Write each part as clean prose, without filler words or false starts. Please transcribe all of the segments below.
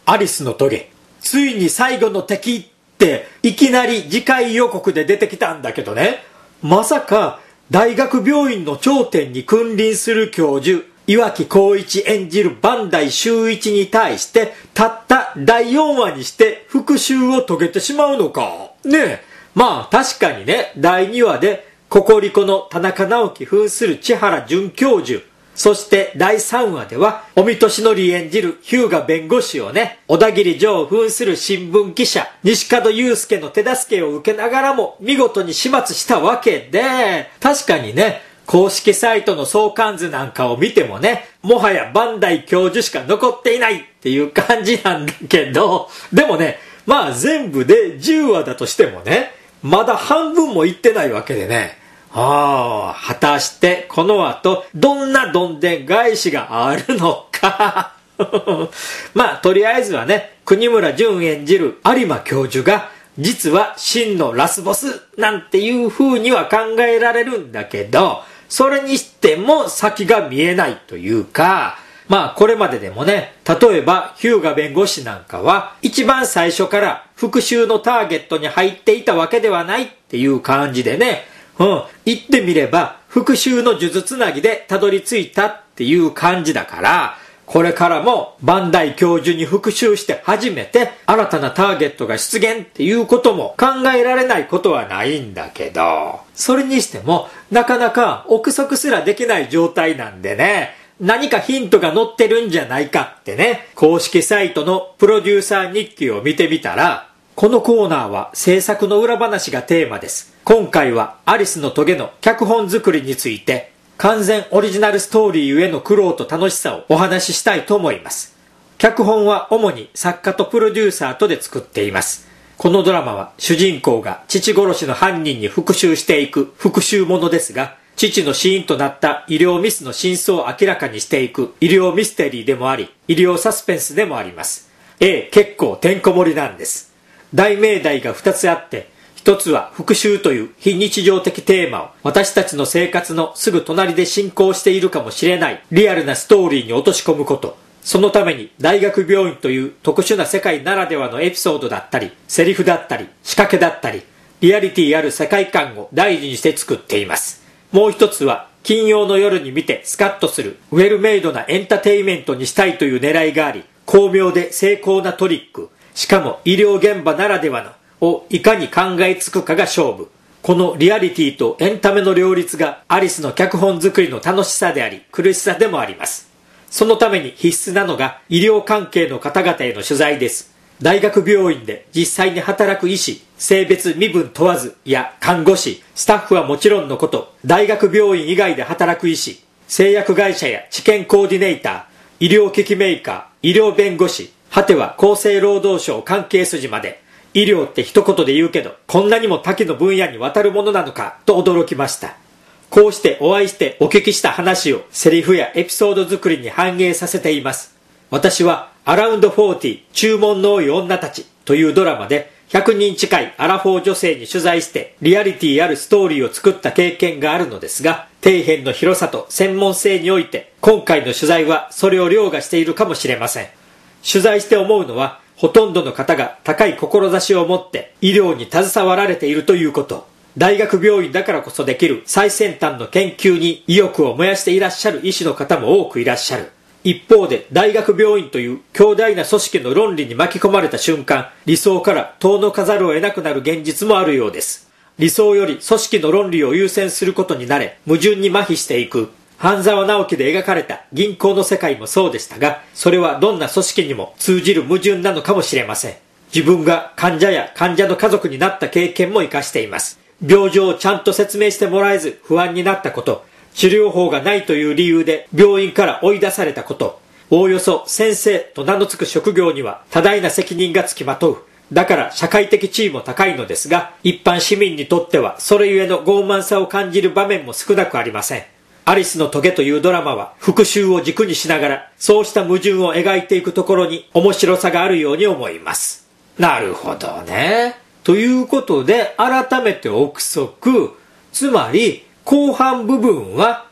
アリスのトゲ。ついに最後の敵っていきなり次回予告で出てきたんだけどね。まさか大学病院の頂点に君臨する教授、岩城浩一演じる磐梯修一に対してたった第4話にして復讐を遂げてしまうのか。ねえ。まあ確かにね、第2話でココリコの田中直樹扮する千原准教授、そして第3話では、尾身俊則演じる日向弁護士をね、小田切城を扮する新聞記者、西門祐介の手助けを受けながらも、見事に始末したわけで、確かにね、公式サイトの相関図なんかを見てもね、もはや磐梯教授しか残っていないっていう感じなんだけど、でもね、まあ全部で10話だとしてもね、まだ半分もいってないわけでね、果たしてこの後どんなどんでん返しがあるのかまあとりあえずはね、国村淳演じる有馬教授が実は真のラスボスなんていう風には考えられるんだけど、それにしても先が見えないというか、まあこれまででもね、例えば日向弁護士なんかは一番最初から復讐のターゲットに入っていたわけではないっていう感じでね、言ってみれば復讐の数珠つなぎでたどり着いたっていう感じだから、これからも磐梯教授に復讐して初めて新たなターゲットが出現っていうことも考えられないことはないんだけど、それにしてもなかなか憶測すらできない状態なんでね、何かヒントが載ってるんじゃないかってね、公式サイトのプロデューサー日記を見てみたら、このコーナーは制作の裏話がテーマです。今回はアリスのトゲの脚本作りについて、完全オリジナルストーリーゆえの苦労と楽しさをお話ししたいと思います。脚本は主に作家とプロデューサーとで作っています。このドラマは主人公が父殺しの犯人に復讐していく復讐ものですが、父の死因となった医療ミスの真相を明らかにしていく医療ミステリーでもあり、医療サスペンスでもあります。結構てんこ盛りなんです。大命題が2つあって、一つは復讐という非日常的テーマを私たちの生活のすぐ隣で進行しているかもしれないリアルなストーリーに落とし込むこと。そのために大学病院という特殊な世界ならではのエピソードだったり、セリフだったり、仕掛けだったり、リアリティある世界観を大事にして作っています。もう一つは金曜の夜に見てスカッとするウェルメイドなエンターテイメントにしたいという狙いがあり、巧妙で精巧なトリック、しかも医療現場ならではのをいかに考えつくかが勝負。このリアリティとエンタメの両立がアリスの脚本作りの楽しさであり苦しさでもあります。そのために必須なのが医療関係の方々への取材です。大学病院で実際に働く医師、性別身分問わずや看護師、スタッフはもちろんのこと、大学病院以外で働く医師、製薬会社や治験コーディネーター、医療機器メーカー、医療弁護士、果ては厚生労働省関係筋まで、医療って一言で言うけど、こんなにも多岐の分野にわたるものなのかと驚きました。こうしてお会いしてお聞きした話をセリフやエピソード作りに反映させています。私はアラウンド40注文の多い女たちというドラマで100人近いアラフォー女性に取材してリアリティあるストーリーを作った経験があるのですが、底辺の広さと専門性において今回の取材はそれを凌駕しているかもしれません。取材して思うのは、ほとんどの方が高い志を持って医療に携わられているということ。大学病院だからこそできる最先端の研究に意欲を燃やしていらっしゃる医師の方も多くいらっしゃる。一方で大学病院という強大な組織の論理に巻き込まれた瞬間、理想から遠のかざるを得なくなる現実もあるようです。理想より組織の論理を優先することになれ、矛盾に麻痺していく。半沢直樹で描かれた銀行の世界もそうでしたが、それはどんな組織にも通じる矛盾なのかもしれません。自分が患者や患者の家族になった経験も活かしています。病状をちゃんと説明してもらえず不安になったこと、治療法がないという理由で病院から追い出されたこと、おおよそ先生と名の付く職業には多大な責任がつきまとう。だから社会的地位も高いのですが、一般市民にとってはそれゆえの傲慢さを感じる場面も少なくありません。アリスのトゲというドラマは復讐を軸にしながらそうした矛盾を描いていくところに面白さがあるように思います。なるほどね。ということで改めて憶測、つまり後半部分は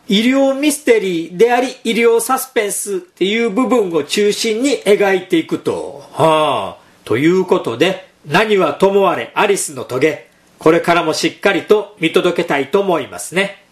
医療ミステリーであり医療サスペンスっていう部分を中心に描いていくと。ということで、何はともあれアリスの棘、これからもしっかりと見届けたいと思いますね。